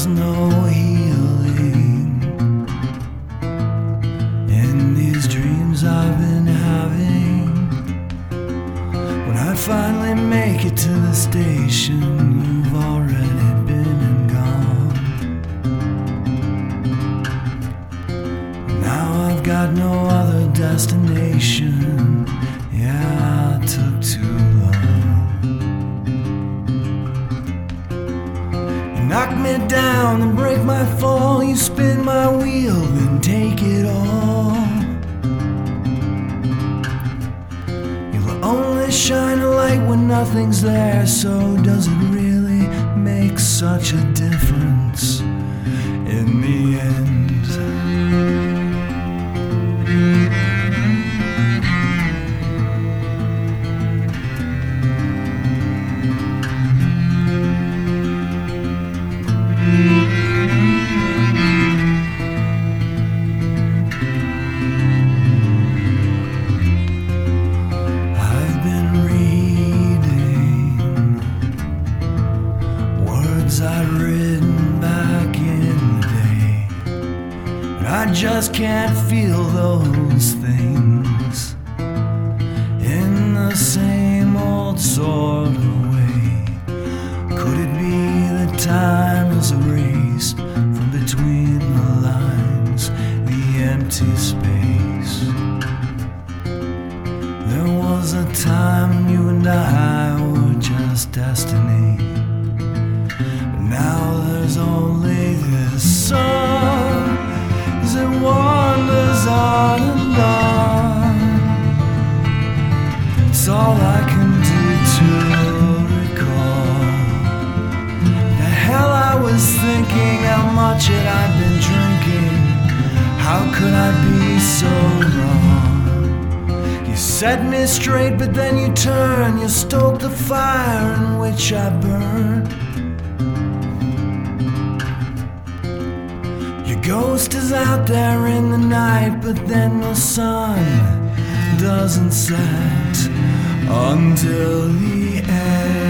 no healing in these dreams I've been having. When I finally make it to the station, you've already been and gone. Now I've got no other destination. Yeah, I took too long. You knock me down and break my fall. You spin my wheel and take it all. You'll only shine a light when nothing's there. So does it really make such a difference in the end? I'd written back in the day, but I just can't feel those things in the same old sort of way. Could it be that time is erased from between the lines, the empty space? There was a time you and I were just destiny. Now there's only this song as it wanders on and on. It's all I can do to recall the hell I was thinking, how much had I been drinking, how could I be so wrong? You set me straight but then you turn, you stoke the fire in which I burn. Ghost is out there in the night, but then the sun doesn't set until the end.